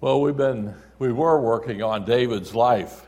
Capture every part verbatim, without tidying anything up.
Well, we've been, we were working on David's life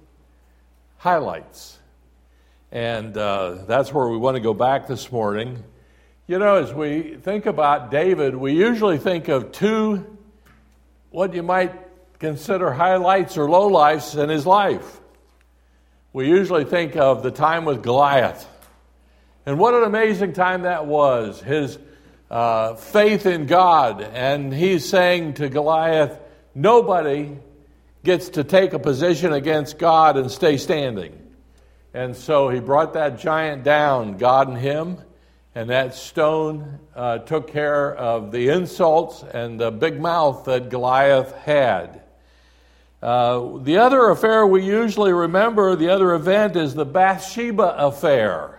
highlights. And uh, that's where we want to go back this morning. You know, as we think about David, we usually think of two, what you might consider highlights or lowlights in his life. We usually think of the time with Goliath. And what an amazing time that was. His uh, faith in God. And he's saying to Goliath, nobody gets to take a position against God and stay standing. And so he brought that giant down, God and him, and that stone uh, took care of the insults and the big mouth that Goliath had. Uh, the other affair we usually remember, the other event, is the Bathsheba affair.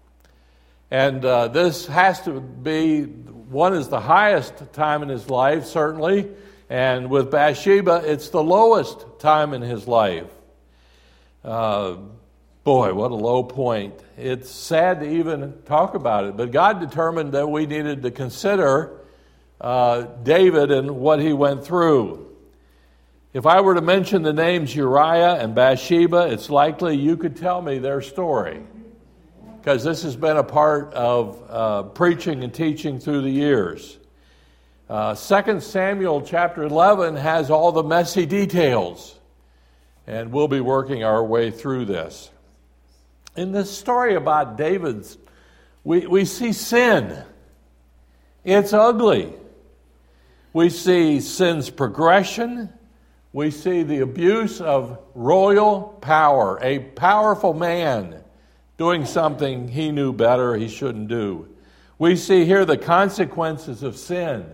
And uh, this has to be, one is the highest time in his life, certainly, and with Bathsheba, it's the lowest time in his life. Uh, boy, what a low point. It's sad to even talk about it, but God determined that we needed to consider uh, David and what he went through. If I were to mention the names Uriah and Bathsheba, it's likely you could tell me their story, because this has been a part of uh, preaching and teaching through the years. Uh, Second Samuel chapter eleven has all the messy details, and we'll be working our way through this. In this story about David's, we, we see sin. It's ugly. We see sin's progression. We see the abuse of royal power, a powerful man doing something he knew better he shouldn't do. We see here the consequences of sin.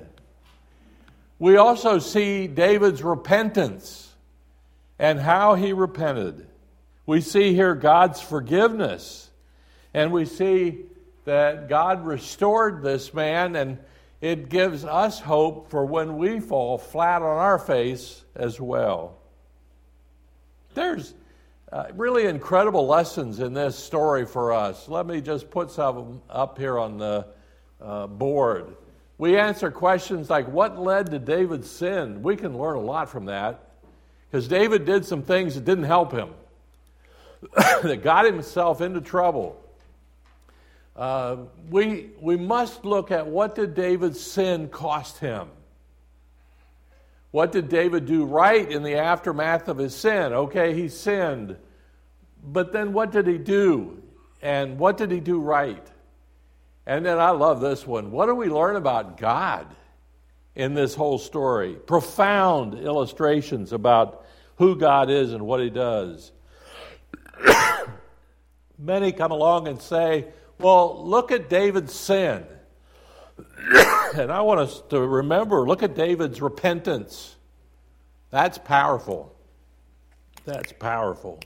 We also see David's repentance and how he repented. We see here God's forgiveness, and we see that God restored this man, and it gives us hope for when we fall flat on our face as well. There's uh, really incredible lessons in this story for us. Let me just put some of them up here on the uh, board. We answer questions like, what led to David's sin? We can learn a lot from that, because David did some things that didn't help him, that got himself into trouble. Uh, we, we must look at, what did David's sin cost him? What did David do right in the aftermath of his sin? Okay, he sinned, but then what did he do? And what did he do right? And then I love this one. What do we learn about God in this whole story? Profound illustrations about who God is and what he does. Many come along and say, well, look at David's sin. And I want us to remember, look at David's repentance. That's powerful. That's powerful.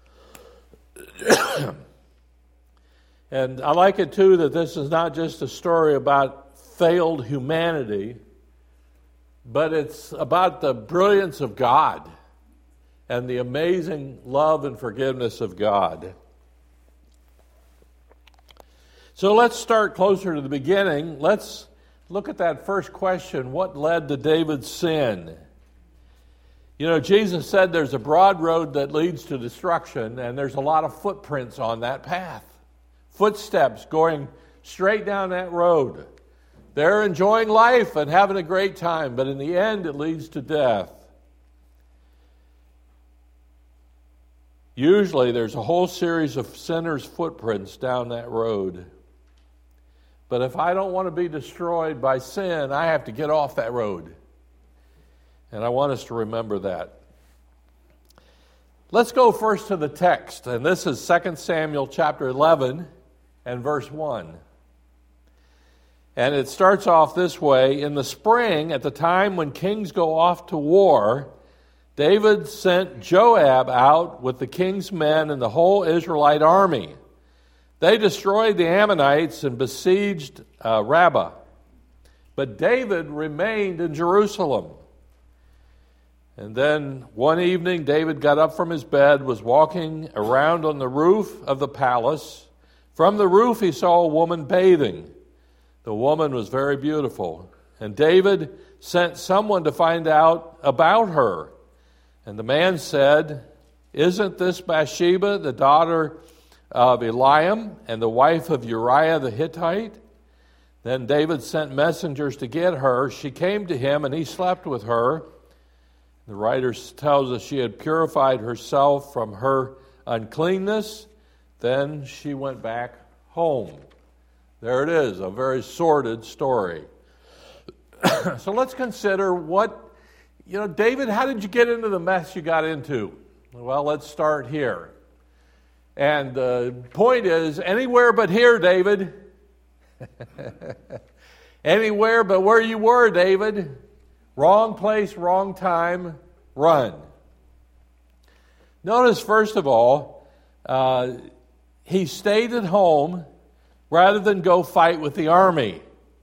And I like it, too, that this is not just a story about failed humanity, but it's about the brilliance of God and the amazing love and forgiveness of God. So let's start closer to the beginning. Let's look at that first question. What led to David's sin? You know, Jesus said there's a broad road that leads to destruction, and there's a lot of footprints on that path. Footsteps going straight down that road. They're enjoying life and having a great time, but in the end it leads to death. Usually there's a whole series of sinners' footprints down that road. But if I don't want to be destroyed by sin, I have to get off that road. And I want us to remember that. Let's go first to the text, and this is Second Samuel chapter eleven and verse one. And it starts off this way. In the spring, at the time when kings go off to war, David sent Joab out with the king's men and the whole Israelite army. They destroyed the Ammonites and besieged uh, Rabbah. But David remained in Jerusalem. And then one evening, David got up from his bed, was walking around on the roof of the palace. From the roof, he saw a woman bathing. The woman was very beautiful. And David sent someone to find out about her. And the man said, "Isn't this Bathsheba, the daughter of Eliam and the wife of Uriah the Hittite?" Then David sent messengers to get her. She came to him, and he slept with her. The writer tells us she had purified herself from her uncleanness. Then she went back home. There it is, a very sordid story. So let's consider what, you know, David, how did you get into the mess you got into? Well, let's start here. And the point is, anywhere but here, David. Anywhere but where you were, David. Wrong place, wrong time, run. Notice, first of all, uh, he stayed at home rather than go fight with the army.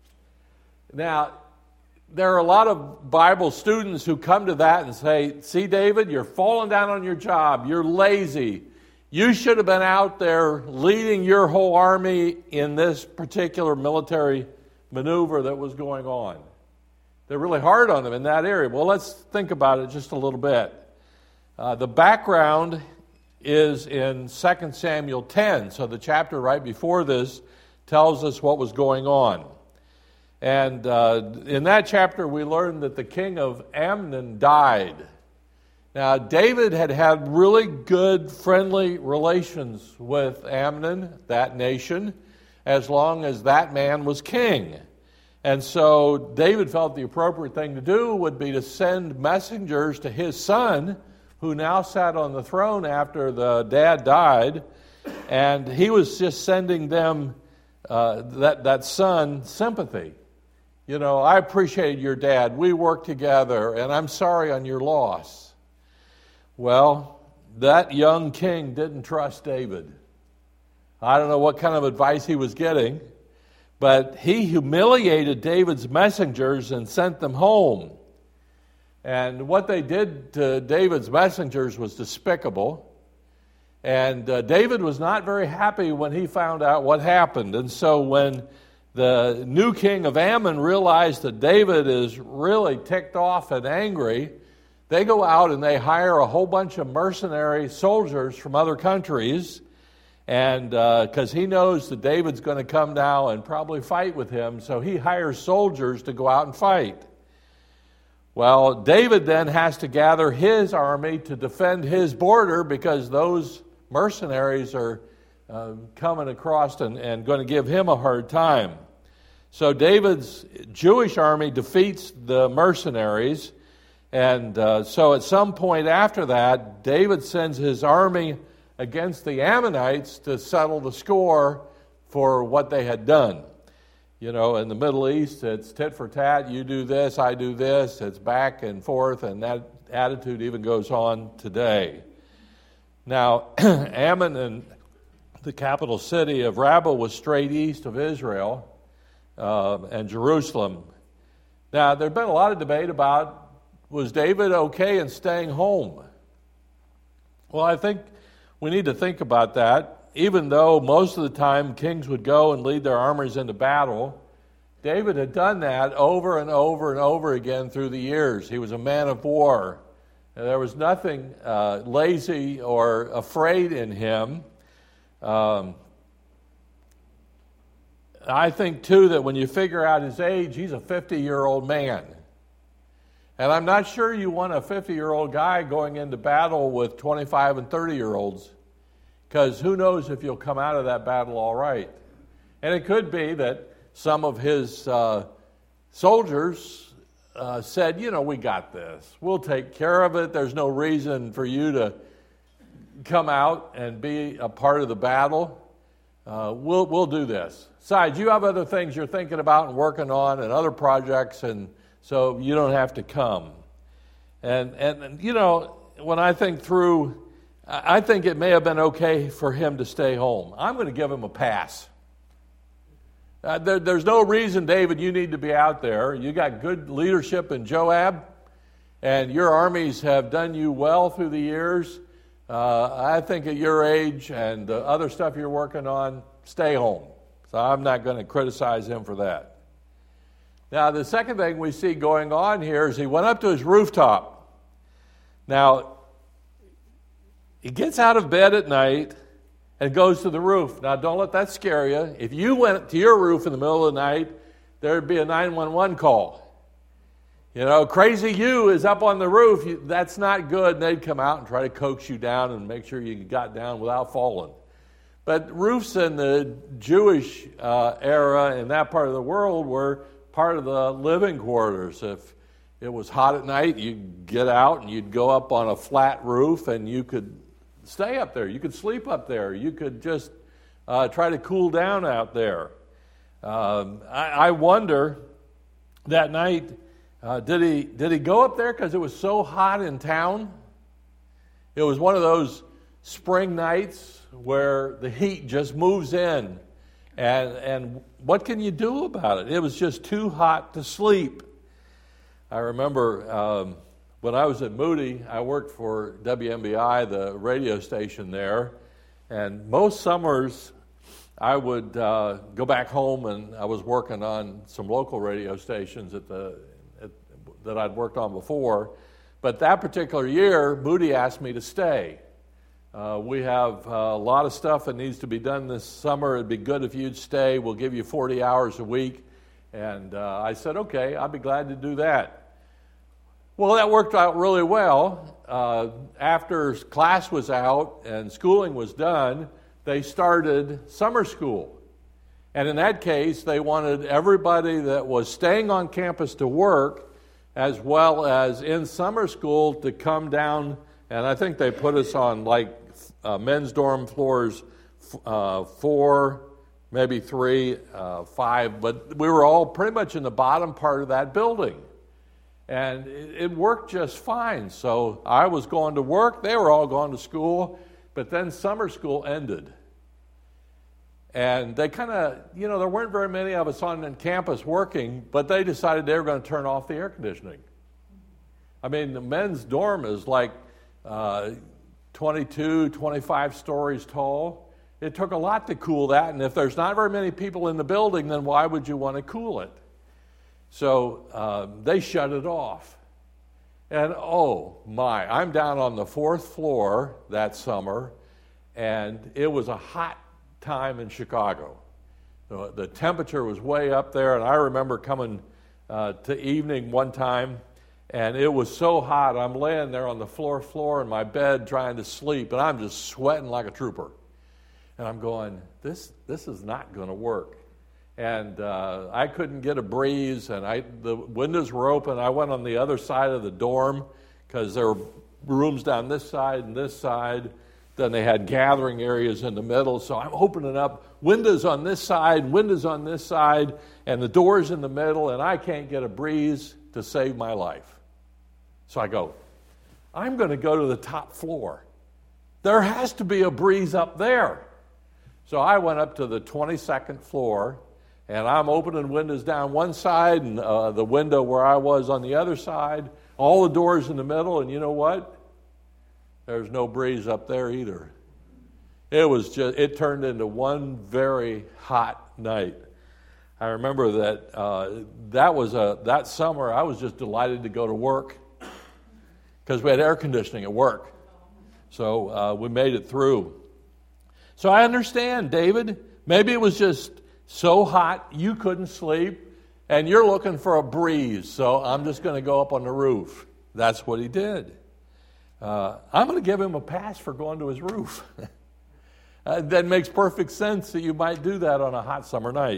Now, there are a lot of Bible students who come to that and say, "See, David, you're falling down on your job. You're lazy. You should have been out there leading your whole army in this particular military maneuver that was going on." They're really hard on him in that area. Well, let's think about it just a little bit. Uh, the background is in Second Samuel ten, so the chapter right before this tells us what was going on. And uh, in that chapter, we learned that the king of Ammon died. Now, David had had really good, friendly relations with Ammon, that nation, as long as that man was king. And so David felt the appropriate thing to do would be to send messengers to his son, who now sat on the throne after the dad died, and he was just sending them, uh, that, that son, sympathy. You know, "I appreciated your dad. We worked together, and I'm sorry on your loss." Well, that young king didn't trust David. I don't know what kind of advice he was getting, but he humiliated David's messengers and sent them home. And what they did to David's messengers was despicable. And uh, David was not very happy when he found out what happened. And so when the new king of Ammon realized that David is really ticked off and angry, they go out and they hire a whole bunch of mercenary soldiers from other countries. And because uh, he knows that David's going to come now and probably fight with him, so he hires soldiers to go out and fight. Well, David then has to gather his army to defend his border because those mercenaries are uh, coming across and, and going to give him a hard time. So David's Jewish army defeats the mercenaries, and uh, so at some point after that, David sends his army against the Ammonites to settle the score for what they had done. You know, in the Middle East, it's tit for tat. You do this, I do this. It's back and forth, and that attitude even goes on today. Now, Ammon, and the capital city of Rabbah, was straight east of Israel uh, and Jerusalem. Now, there'd been a lot of debate about, was David okay in staying home? Well, I think we need to think about that. Even though most of the time kings would go and lead their armies into battle, David had done that over and over and over again through the years. He was a man of war. And there was nothing uh, lazy or afraid in him. Um, I think, too, that when you figure out his age, he's a fifty-year-old man. And I'm not sure you want a fifty-year-old guy going into battle with twenty-five and thirty-year-olds. Because who knows if you'll come out of that battle all right. And it could be that some of his uh, soldiers uh, said, you know, we got this. We'll take care of it. There's no reason for you to come out and be a part of the battle. Uh, we'll, we'll do this. Besides, you have other things you're thinking about and working on and other projects, and so you don't have to come. And, and, and you know, when I think through, I think it may have been okay for him to stay home. I'm going to give him a pass. Uh, there, there's no reason, David, you need to be out there. You got good leadership in Joab, and your armies have done you well through the years. Uh, I think at your age and the other stuff you're working on, stay home. So I'm not going to criticize him for that. Now, the second thing we see going on here is he went up to his rooftop. Now, he gets out of bed at night and goes to the roof. Now, don't let that scare you. If you went to your roof in the middle of the night, there'd be a nine one one call. You know, crazy you is up on the roof. You, that's not good. And they'd come out and try to coax you down and make sure you got down without falling. But roofs in the Jewish uh, era in that part of the world were part of the living quarters. If it was hot at night, you'd get out and you'd go up on a flat roof and you could stay up there. You could sleep up there. You could just uh, try to cool down out there. Um, I, I wonder that night, uh, did he did he go up there because it was so hot in town? It was one of those spring nights where the heat just moves in. And and what can you do about it? It was just too hot to sleep. I remember um, when I was at Moody, I worked for W M B I, the radio station there, and most summers I would uh, go back home, and I was working on some local radio stations at the at, that I'd worked on before. But that particular year, Moody asked me to stay. Uh, we have uh, a lot of stuff that needs to be done this summer. It'd be good if you'd stay. We'll give you forty hours a week. And uh, I said, okay, I'll be glad to do that. Well, that worked out really well. Uh, after class was out and schooling was done, they started summer school. And in that case, they wanted everybody that was staying on campus to work as well as in summer school to come down. And I think they put us on like Uh, men's dorm floors uh, four, maybe three, uh, five, but we were all pretty much in the bottom part of that building. And it, it worked just fine. So I was going to work, they were all going to school, but then summer school ended. And they kind of, you know, there weren't very many of us on campus working, but they decided they were going to turn off the air conditioning. I mean, the men's dorm is like Uh, twenty-two, twenty-five stories tall. It took a lot to cool that, and if there's not very many people in the building, then why would you want to cool it? So uh, they shut it off. And oh my, I'm down on the fourth floor that summer, and it was a hot time in Chicago. The, the temperature was way up there, and I remember coming uh, to evening one time, and it was so hot, I'm laying there on the floor floor in my bed trying to sleep, and I'm just sweating like a trooper. And I'm going, this this is not going to work. And uh, I couldn't get a breeze, and I the windows were open. I went on the other side of the dorm because there were rooms down this side and this side. Then they had gathering areas in the middle, so I'm opening up windows on this side, windows on this side, and the doors in the middle, and I can't get a breeze to save my life. So I go, I'm going to go to the top floor. There has to be a breeze up there. So I went up to the twenty-second floor, and I'm opening windows down one side and uh, the window where I was on the other side, all the doors in the middle, and you know what? There's no breeze up there either. It was just, it turned into one very hot night. I remember that uh, that was a that summer I was just delighted to go to work because we had air conditioning at work. So uh, we made it through. So I understand, David, maybe it was just so hot you couldn't sleep and you're looking for a breeze, so I'm just going to go up on the roof. That's what he did. Uh, I'm going to give him a pass for going to his roof. uh, that makes perfect sense that you might do that on a hot summer night.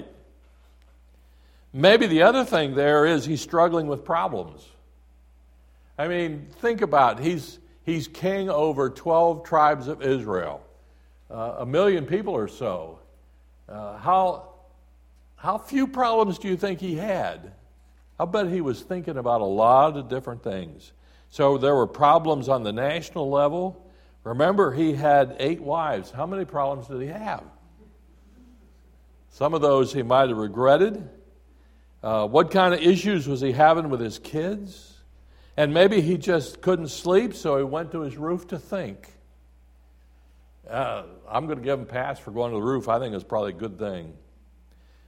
Maybe the other thing there is he's struggling with problems. I mean, think about it. He's, he's king over twelve tribes of Israel, uh, a million people or so. Uh, how, how few problems do you think he had? I bet he was thinking about a lot of different things. So there were problems on the national level. Remember, he had eight wives. How many problems did he have? Some of those he might have regretted. Uh, what kind of issues was he having with his kids? And maybe he just couldn't sleep, so he went to his roof to think. Uh, I'm going to give him a pass for going to the roof. I think it's probably a good thing.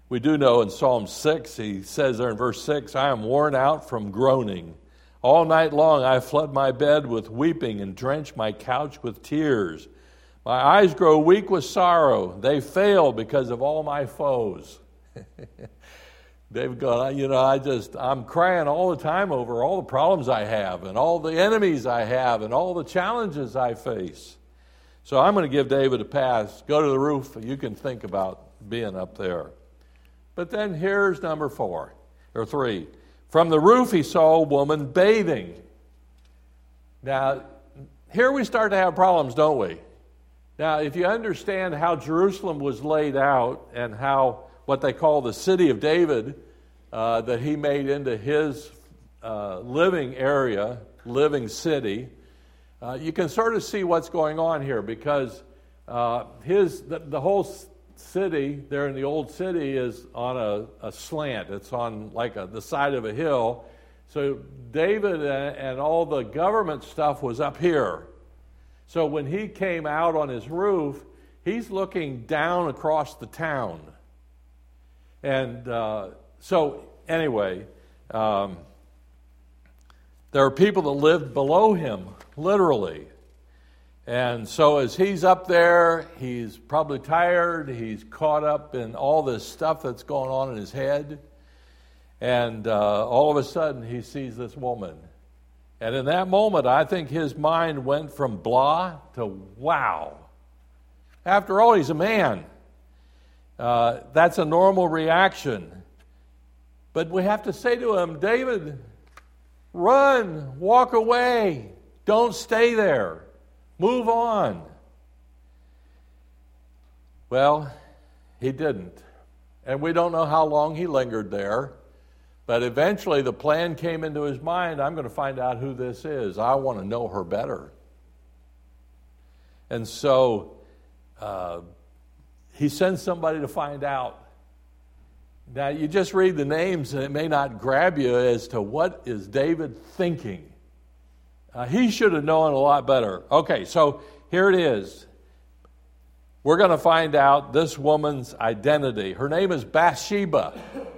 We do know in Psalm six, he says there in verse six, I am worn out from groaning. All night long I flood my bed with weeping and drench my couch with tears. My eyes grow weak with sorrow. They fail because of all my foes. David going, you know, I just, I'm crying all the time over all the problems I have and all the enemies I have and all the challenges I face. So I'm going to give David a pass. Go to the roof. You can think about being up there. But then here's number four, or three. From the roof he saw a woman bathing. Now, here we start to have problems, don't we? Now, if you understand how Jerusalem was laid out and how what they call the city of David, uh, that he made into his uh, living area, living city, uh, you can sort of see what's going on here because uh, his the, the whole city there in the old city is on a, a slant. It's on like a, the side of a hill. So David and, and all the government stuff was up here. So when he came out on his roof, he's looking down across the town. And uh, so anyway, um, there are people that lived below him, literally. And so as he's up there, he's probably tired. He's caught up in all this stuff that's going on in his head. And uh, all of a sudden, he sees this woman. And in that moment, I think his mind went from blah to wow. After all, he's a man. Uh, that's a normal reaction. But we have to say to him, David, run, walk away. Don't stay there. Move on. Well, he didn't. And we don't know how long he lingered there. But eventually the plan came into his mind, I'm going to find out who this is. I want to know her better. And so uh, he sends somebody to find out. Now, you just read the names and it may not grab you as to what is David thinking. Uh, he should have known a lot better. Okay, so here it is. We're going to find out this woman's identity. Her name is Bathsheba.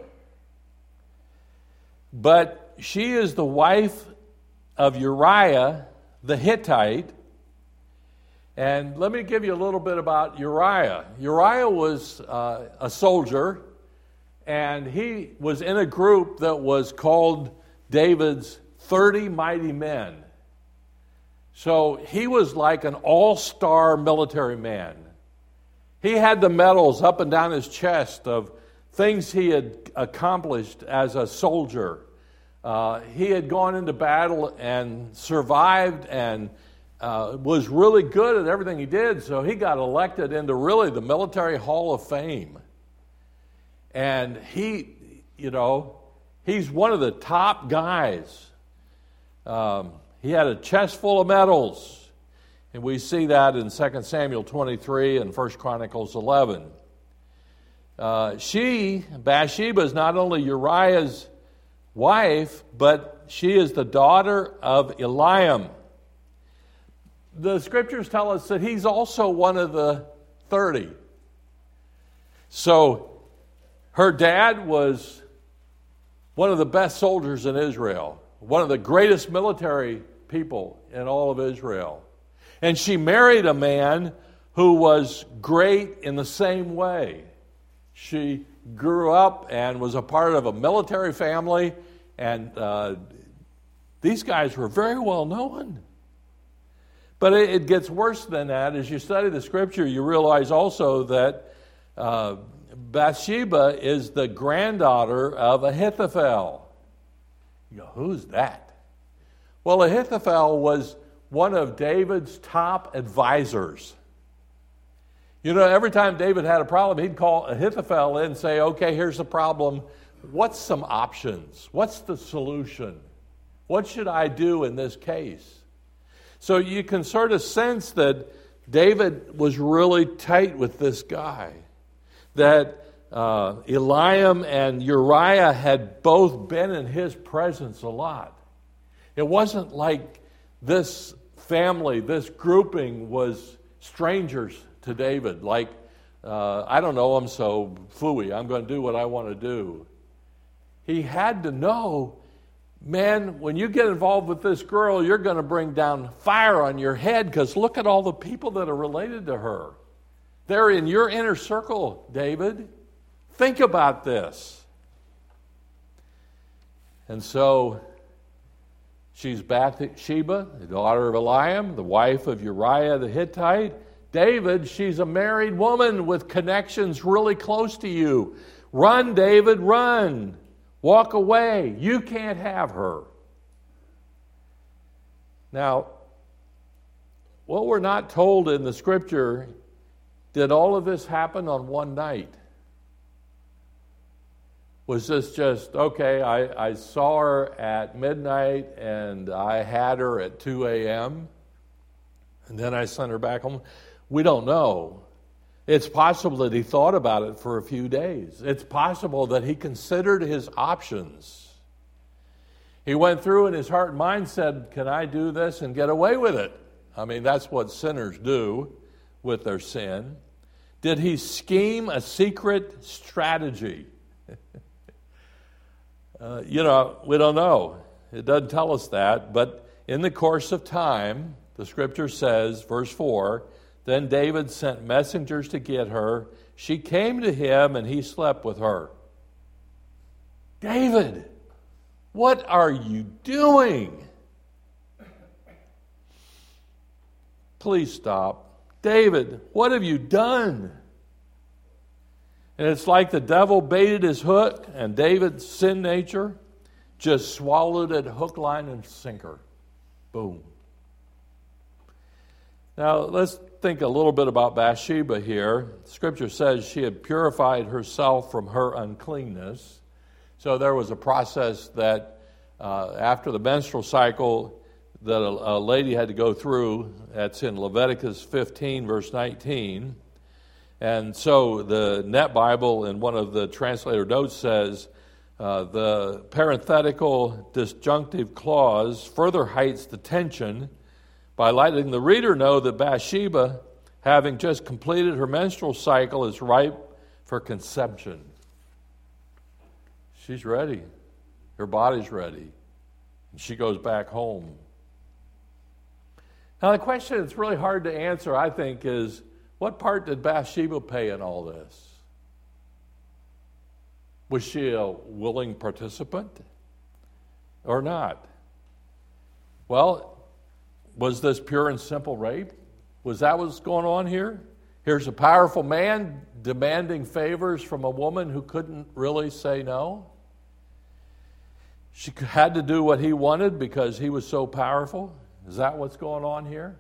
But she is the wife of Uriah the Hittite. And let me give you a little bit about Uriah. Uriah was uh, a soldier, and he was in a group that was called David's thirty Mighty Men. So he was like an all-star military man. He had the medals up and down his chest of things he had accomplished as a soldier. Uh, he had gone into battle and survived and uh, was really good at everything he did, so he got elected into really the Military Hall of Fame. And he, you know, he's one of the top guys. Um, he had a chest full of medals, and we see that in Second Samuel twenty-three and First Chronicles eleven. Uh, she, Bathsheba, is not only Uriah's wife, but she is the daughter of Eliam. The scriptures tell us that he's also one of the thirty. So her dad was one of the best soldiers in Israel, one of the greatest military people in all of Israel. And she married a man who was great in the same way. She grew up and was a part of a military family, and uh, these guys were very well known. But it, it gets worse than that. As you study the scripture, you realize also that uh, Bathsheba is the granddaughter of Ahithophel. You go, who's that? Well, Ahithophel was one of David's top advisors. You know, every time David had a problem, he'd call Ahithophel in and say, okay, here's the problem. What's some options? What's the solution? What should I do in this case? So you can sort of sense that David was really tight with this guy. That uh, Eliam and Uriah had both been in his presence a lot. It wasn't like this family, this grouping was strangers to David, like uh, I don't know him, so phooey, I'm going to do what I want to do. He had to know, man, when you get involved with this girl, you're going to bring down fire on your head, because look at all the people that are related to her. They're in your inner circle, David. Think about this. And so she's Bathsheba, the daughter of Eliam, the wife of Uriah the Hittite. David, she's a married woman with connections really close to you. Run, David, run. Walk away. You can't have her. Now, what we're not told in the scripture, did all of this happen on one night? Was this just, okay, I, I saw her at midnight and I had her at two a.m. and then I sent her back home? We don't know. It's possible that he thought about it for a few days. It's possible that he considered his options. He went through in his heart and mind, said, can I do this and get away with it? I mean, that's what sinners do with their sin. Did he scheme a secret strategy? uh, you know, we don't know. It doesn't tell us that. But in the course of time, the scripture says, verse four, then David sent messengers to get her. She came to him, and he slept with her. David, what are you doing? Please stop. David, what have you done? And it's like the devil baited his hook, and David's sin nature just swallowed it hook, line, and sinker. Boom. Now, let's think a little bit about Bathsheba here. Scripture says she had purified herself from her uncleanness. So there was a process that uh, after the menstrual cycle that a, a lady had to go through. That's in Leviticus fifteen, verse nineteen. And so the Net Bible in one of the translator notes says, uh, the parenthetical disjunctive clause further heights the tension by letting the reader know that Bathsheba, having just completed her menstrual cycle, is ripe for conception. She's ready. Her body's ready. And she goes back home. Now, the question that's really hard to answer, I think, is what part did Bathsheba play in all this? Was she a willing participant or not? Well, was this pure and simple rape? Was that what's going on here? Here's a powerful man demanding favors from a woman who couldn't really say no. She had to do what he wanted because he was so powerful. Is that what's going on here?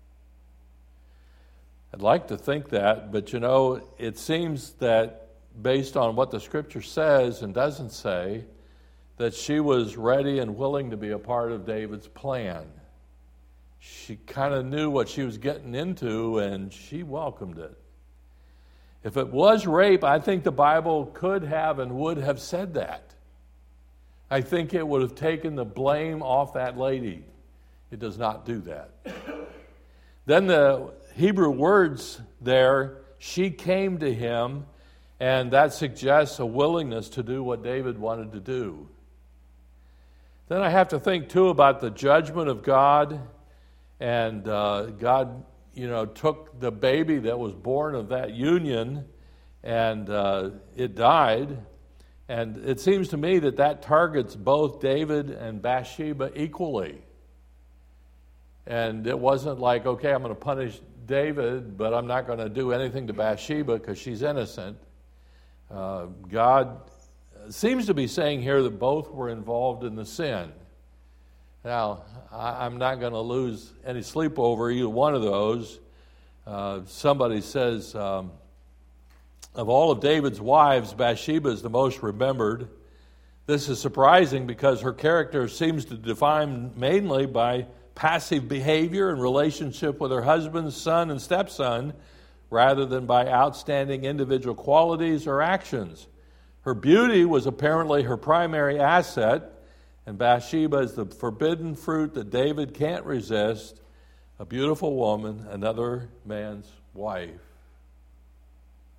I'd like to think that, but you know, it seems that based on what the scripture says and doesn't say, that she was ready and willing to be a part of David's plan. She kind of knew what she was getting into, and she welcomed it. If it was rape, I think the Bible could have and would have said that. I think it would have taken the blame off that lady. It does not do that. Then the Hebrew words there, she came to him, and that suggests a willingness to do what David wanted to do. Then I have to think, too, about the judgment of God. And uh, God, you know, took the baby that was born of that union, and uh, it died. And it seems to me that that targets both David and Bathsheba equally. And it wasn't like, okay, I'm going to punish David, but I'm not going to do anything to Bathsheba because she's innocent. Uh, God seems to be saying here that both were involved in the sin. Now, I'm not going to lose any sleep over either one of those. Uh, somebody says, um, of all of David's wives, Bathsheba is the most remembered. This is surprising because her character seems to define mainly by passive behavior in relationship with her husband, son, and stepson, rather than by outstanding individual qualities or actions. Her beauty was apparently her primary asset, and Bathsheba is the forbidden fruit that David can't resist, a beautiful woman, another man's wife.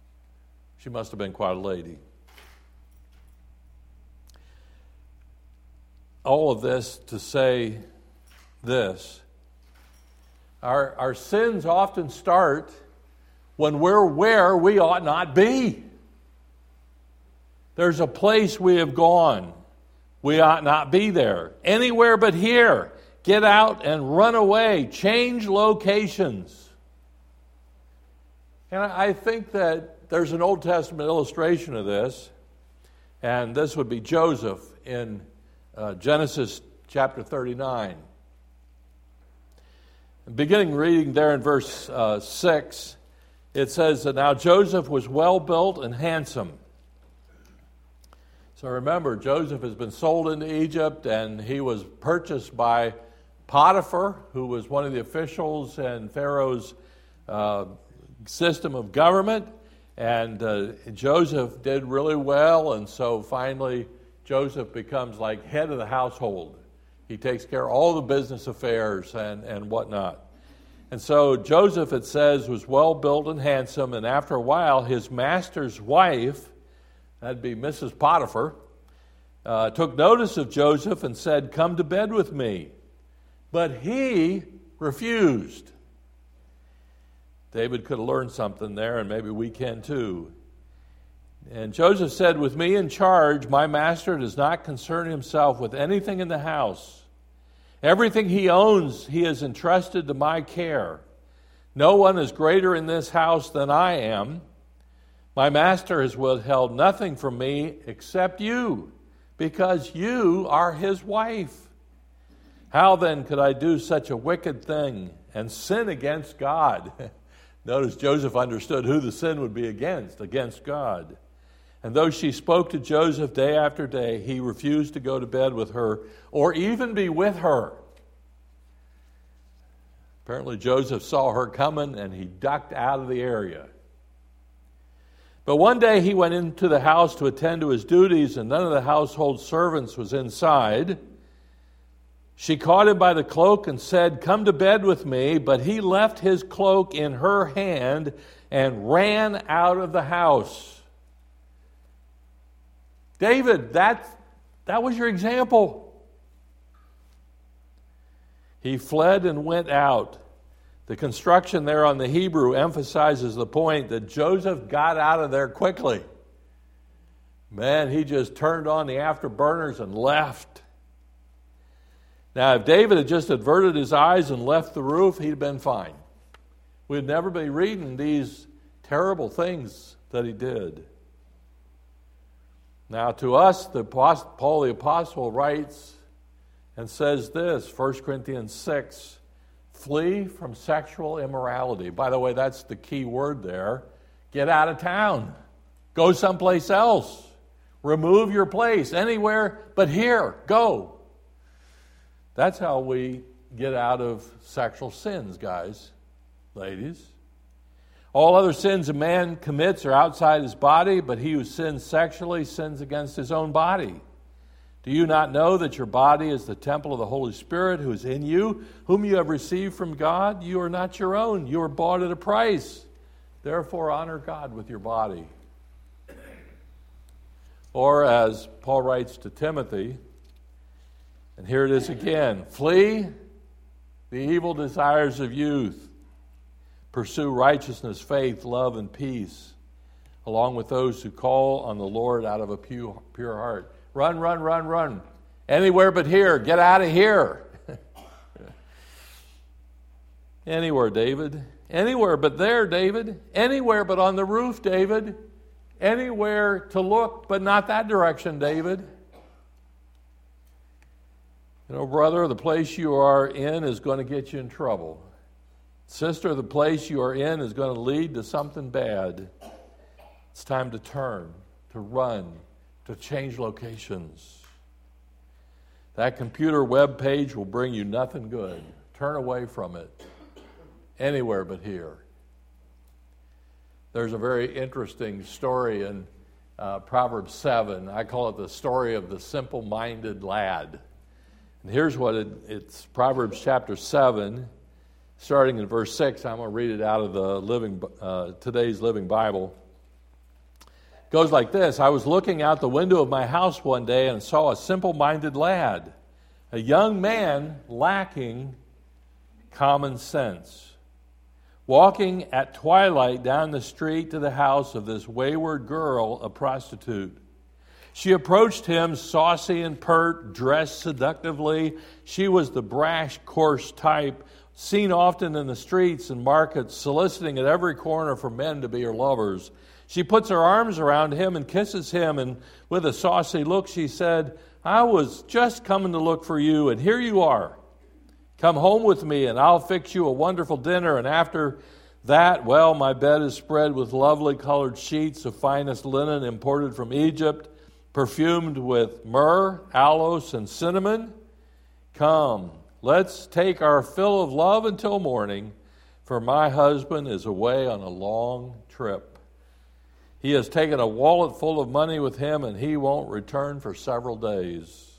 She must have been quite a lady. All of this to say this. Our, our sins often start when we're where we ought not be. There's a place we have gone. We ought not be there. Anywhere but here. Get out and run away. Change locations. And I think that there's an Old Testament illustration of this, and this would be Joseph in uh, Genesis chapter thirty-nine. Beginning reading there in verse uh, six, it says that now Joseph was well built and handsome. So remember, Joseph has been sold into Egypt, and he was purchased by Potiphar, who was one of the officials in Pharaoh's uh, system of government. And uh, Joseph did really well, and so finally Joseph becomes like head of the household. He takes care of all the business affairs and, and whatnot. And so Joseph, it says, was well built and handsome, and after a while his master's wife, that'd be Missus Potiphar, uh, took notice of Joseph and said, "Come to bed with me." But he refused. David could have learned something there, and maybe we can too. And Joseph said, "With me in charge, my master does not concern himself with anything in the house. Everything he owns, he has entrusted to my care. No one is greater in this house than I am. My master has withheld nothing from me except you, because you are his wife. How then could I do such a wicked thing and sin against God?" Notice Joseph understood who the sin would be against, against God. And though she spoke to Joseph day after day, he refused to go to bed with her or even be with her. Apparently Joseph saw her coming and he ducked out of the area. But one day he went into the house to attend to his duties, and none of the household servants was inside. She caught him by the cloak and said, "Come to bed with me." But he left his cloak in her hand and ran out of the house. David, that, that was your example. He fled and went out. The construction there on the Hebrew emphasizes the point that Joseph got out of there quickly. Man, he just turned on the afterburners and left. Now, if David had just averted his eyes and left the roof, he'd have been fine. We'd never be reading these terrible things that he did. Now, to us, the Paul the Apostle writes and says this, First Corinthians six, "Flee from sexual immorality." By the way, that's the key word there. Get out of town. Go someplace else. Remove your place. Anywhere but here. Go. That's how we get out of sexual sins, guys, ladies. All other sins a man commits are outside his body, but he who sins sexually sins against his own body. Do you not know that your body is the temple of the Holy Spirit who is in you, whom you have received from God? You are not your own. You are bought at a price. Therefore, honor God with your body. Or as Paul writes to Timothy, and here it is again, "Flee the evil desires of youth. Pursue righteousness, faith, love, and peace, along with those who call on the Lord out of a pure, pure heart." Run, run, run, run. Anywhere but here. Get out of here. Anywhere, David. Anywhere but there, David. Anywhere but on the roof, David. Anywhere to look, but not that direction, David. You know, brother, the place you are in is going to get you in trouble. Sister, the place you are in is going to lead to something bad. It's time to turn, to run, to change locations. That computer web page will bring you nothing good. Turn away from it. Anywhere but here. There's a very interesting story in uh, Proverbs seven. I call it the story of the simple-minded lad. And here's what it, it's Proverbs chapter seven, starting in verse six. I'm going to read it out of the living uh, today's Living Bible. goes like this. I was looking out the window of my house one day and saw a simple-minded lad, a young man lacking common sense, walking at twilight down the street to the house of this wayward girl, a prostitute. She approached him, saucy and pert, dressed seductively. She was the brash, coarse type, seen often in the streets and markets, soliciting at every corner for men to be her lovers. She puts her arms around him and kisses him, and with a saucy look she said, I was just coming to look for you, and here you are. Come home with me, and I'll fix you a wonderful dinner, and after that, well, my bed is spread with lovely colored sheets of finest linen imported from Egypt, perfumed with myrrh, aloes, and cinnamon. Come, let's take our fill of love until morning, for my husband is away on a long trip. He has taken a wallet full of money with him, and he won't return for several days.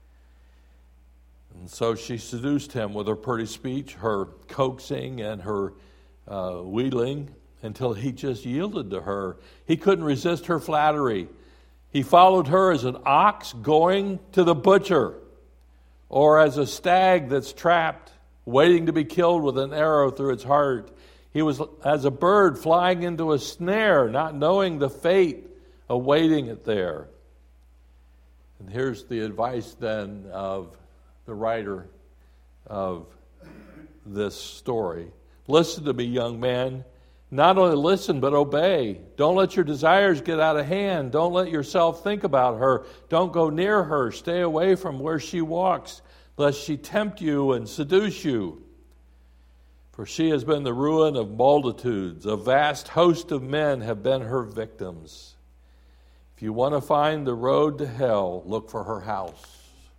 And so she seduced him with her pretty speech, her coaxing, and her uh, wheedling, until he just yielded to her. He couldn't resist her flattery. He followed her as an ox going to the butcher, or as a stag that's trapped, waiting to be killed with an arrow through its heart. He was as a bird flying into a snare, not knowing the fate awaiting it there. And here's the advice then of the writer of this story. Listen to me, young man. Not only listen, but obey. Don't let your desires get out of hand. Don't let yourself think about her. Don't go near her. Stay away from where she walks, lest she tempt you and seduce you. For she has been the ruin of multitudes. A vast host of men have been her victims. If you want to find the road to hell, look for her house.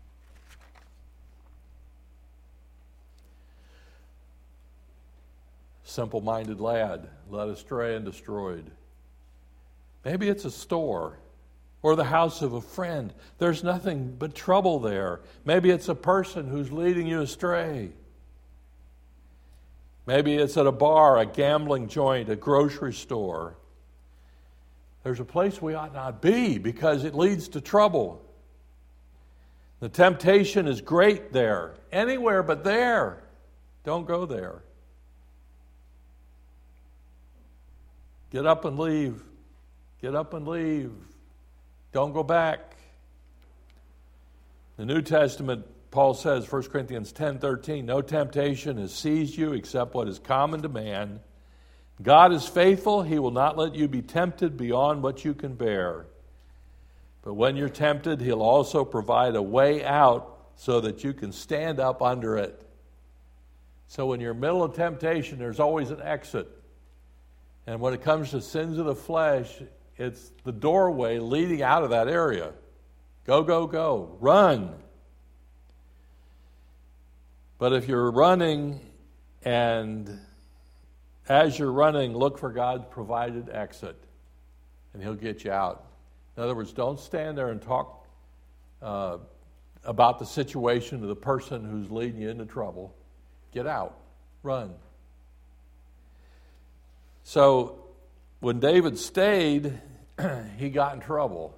Simple-minded lad, led astray and destroyed. Maybe it's a store or the house of a friend. There's nothing but trouble there. Maybe it's a person who's leading you astray. Maybe it's at a bar, a gambling joint, a grocery store. There's a place we ought not be because it leads to trouble. The temptation is great there. Anywhere but there. Don't go there. Get up and leave. Get up and leave. Don't go back. The New Testament, Paul says, First Corinthians ten thirteen, no temptation has seized you except what is common to man. God is faithful. He will not let you be tempted beyond what you can bear. But when you're tempted, he'll also provide a way out so that you can stand up under it. So when you're in the middle of temptation, there's always an exit. And when it comes to sins of the flesh, it's the doorway leading out of that area. Go, go, go. Run. But if you're running, and as you're running, look for God's provided exit, and he'll get you out. In other words, don't stand there and talk uh, about the situation of the person who's leading you into trouble. Get out. Run. So when David stayed, he got in trouble.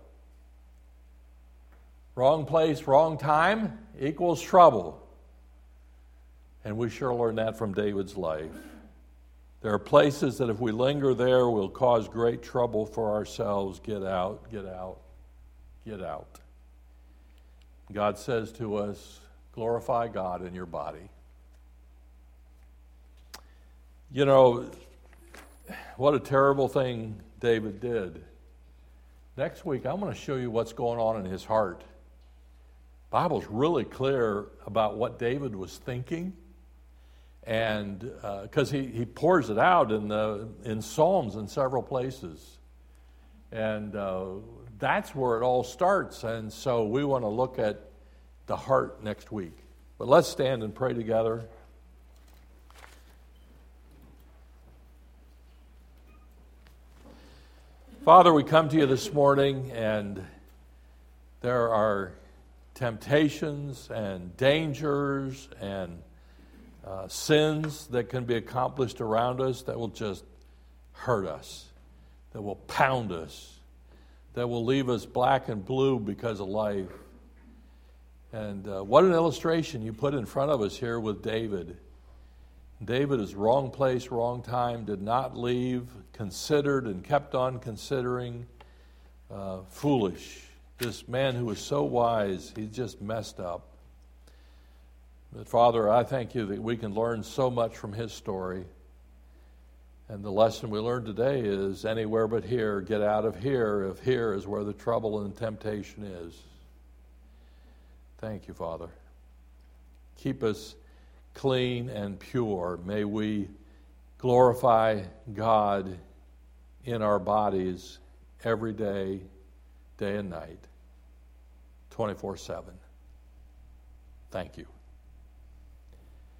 Wrong place, wrong time equals trouble. And we sure learned that from David's life. There are places that if we linger there will cause great trouble for ourselves. Get out, get out, get out. God says to us, glorify God in your body. You know, what a terrible thing David did. Next week, I'm going to show you what's going on in his heart. The Bible's really clear about what David was thinking, and because uh, he, he pours it out in the in Psalms in several places. And uh, that's where it all starts. And so we want to look at the heart next week. But let's stand and pray together. Father, we come to you this morning, and there are temptations and dangers and uh, sins that can be accomplished around us that will just hurt us, that will pound us. that will leave us black and blue because of life. And uh, what an illustration you put in front of us here with David. David is wrong place, wrong time, did not leave, considered and kept on considering. Uh, foolish. This man who was so wise, he just messed up. But Father, I thank you that we can learn so much from his story. And the lesson we learned today is anywhere but here, get out of here if here is where the trouble and temptation is. Thank you, Father. Keep us clean and pure. May we glorify God in our bodies every day, day and night, twenty-four seven. Thank you.